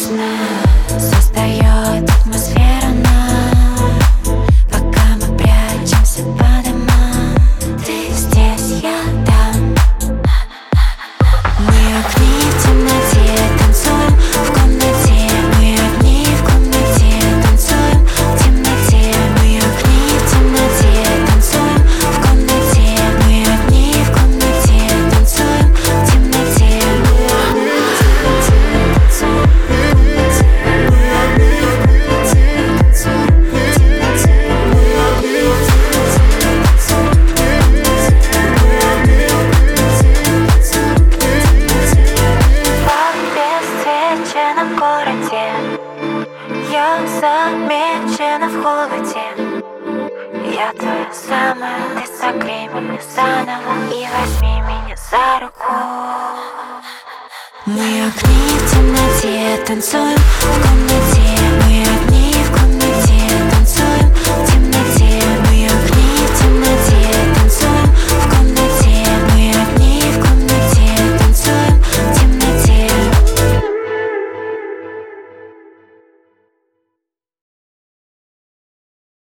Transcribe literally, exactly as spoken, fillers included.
точно создает атмосферу нам, пока мы прячемся по домам. Ты здесь, я там. Мы огни в темноте, танцуем в комнате. Мы огни в комнате, танцуем в темноте. Мы огни в темноте, танцуем в комнате. Мы огни в комнате, танцуем в темноте. В городе я замечена в холоде. Я твоя самая, ты согрей меня заново и возьми меня за руку. Мы огни в темноте, танцуем в комнате.